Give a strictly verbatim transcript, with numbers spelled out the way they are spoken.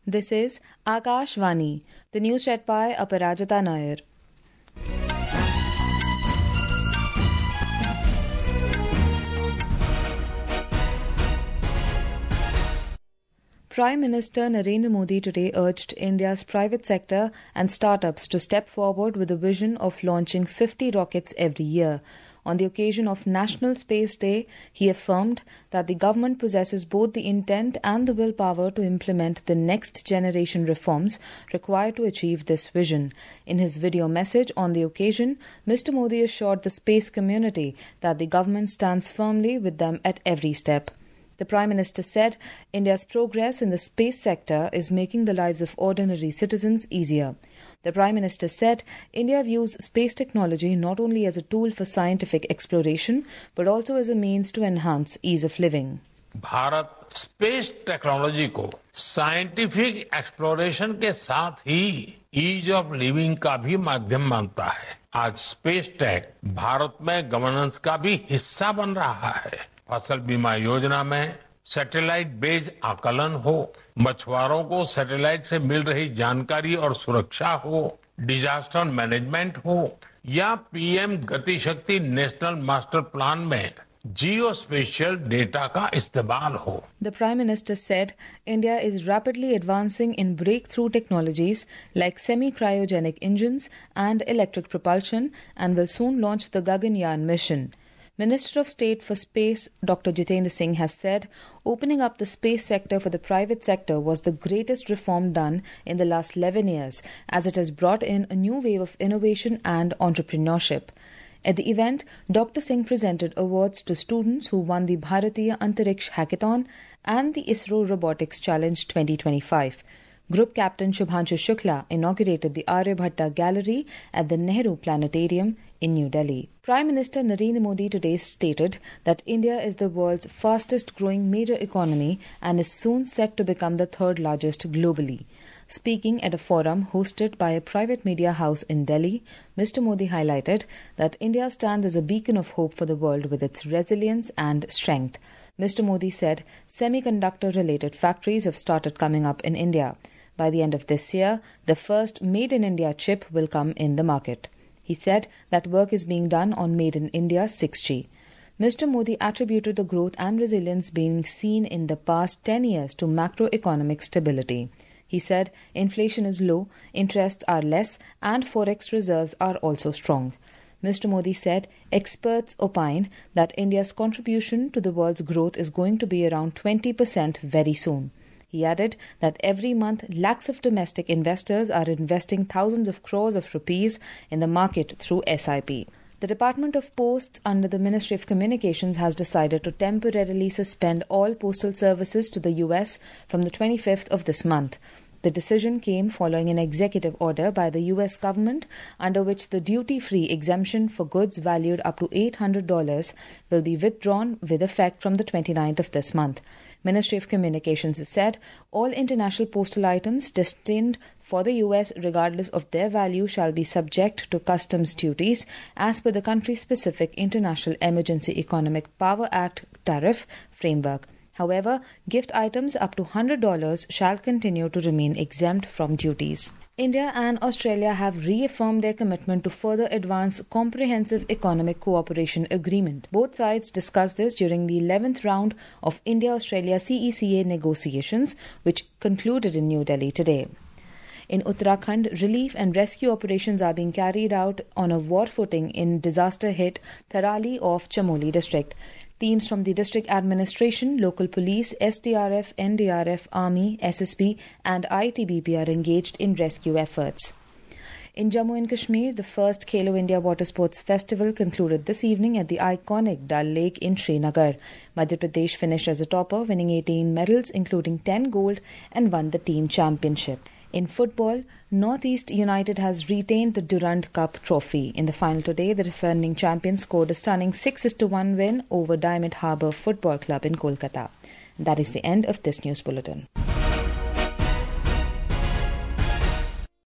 This is Akashvani, the news read by Aparajita Nair. Prime Minister Narendra Modi today urged India's private sector and startups to step forward with a vision of launching fifty rockets every year. On the occasion of National Space Day, he affirmed that the government possesses both the intent and the willpower to implement the next generation reforms required to achieve this vision. In his video message on the occasion, Mister Modi assured the space community that the government stands firmly with them at every step. The Prime Minister said India's progress in the space sector is making the lives of ordinary citizens easier. The Prime Minister said India views space technology not only as a tool for scientific exploration but also as a means to enhance ease of living. Bharat space technology को scientific exploration के साथ ही ease of living का भी माध्यम मानता है। आज space tech Bharat में गवर्नेंस का भी हिस्सा बन रहा है। फसल बीमा योजना में सैटेलाइट बेस्ड आकलन हो, मछुआरों को सैटेलाइट से मिल रही जानकारी और सुरक्षा हो, डिजास्टर मैनेजमेंट हो या PM Gati Shakti national master plan में geospatial data का इस्तेमाल हो। The Prime Minister said India is rapidly advancing in breakthrough technologies like semi-cryogenic engines and electric propulsion and will soon launch the Gaganyaan mission. Minister of State for Space Doctor Jitendra Singh has said opening up the space sector for the private sector was the greatest reform done in the last eleven years, as it has brought in a new wave of innovation and entrepreneurship. At the event, Doctor Singh presented awards to students who won the Bharatiya Antariksh Hackathon and the ISRO Robotics Challenge twenty twenty-five. Group Captain Shubhanshu Shukla inaugurated the Aryabhatta Gallery at the Nehru Planetarium in New Delhi. Prime Minister Narendra Modi today stated that India is the world's fastest growing major economy and is soon set to become the third largest globally. Speaking at a forum hosted by a private media house in Delhi, Mister Modi highlighted that India stands as a beacon of hope for the world with its resilience and strength. Mister Modi said semiconductor-related factories have started coming up in India. By the end of this year, the first Made in India chip will come in the market. He said that work is being done on Made in India six G. Mister Modi attributed the growth and resilience being seen in the past ten years to macroeconomic stability. He said inflation is low, interests are less, and forex reserves are also strong. Mister Modi said experts opine that India's contribution to the world's growth is going to be around twenty percent very soon. He added that every month lakhs of domestic investors are investing thousands of crores of rupees in the market through S I P. The Department of Posts under the Ministry of Communications has decided to temporarily suspend all postal services to the U S from the twenty-fifth of this month. The decision came following an executive order by the U S government under which the duty-free exemption for goods valued up to eight hundred dollars will be withdrawn with effect from the twenty-ninth of this month. Ministry of Communications said all international postal items destined for the U S, regardless of their value, shall be subject to customs duties as per the country-specific International Emergency Economic Power Act tariff framework. However, gift items up to one hundred dollars shall continue to remain exempt from duties. India and Australia have reaffirmed their commitment to further advance comprehensive economic cooperation agreement. Both sides discussed this during the eleventh round of India-Australia C E C A negotiations, which concluded in New Delhi today. In Uttarakhand, relief and rescue operations are being carried out on a war footing in disaster-hit Tharali of Chamoli district. Teams from the district administration, local police, S D R F, N D R F, Army, S S B and I T B P are engaged in rescue efforts. In Jammu and Kashmir, the first Khelo India Water Sports Festival concluded this evening at the iconic Dal Lake in Srinagar. Madhya Pradesh finished as a topper, winning eighteen medals, including ten gold, and won the team championship. In football, Northeast United has retained the Durand Cup trophy. In the final today, the defending champions scored a stunning six to one win over Diamond Harbour Football Club in Kolkata. That is the end of this news bulletin.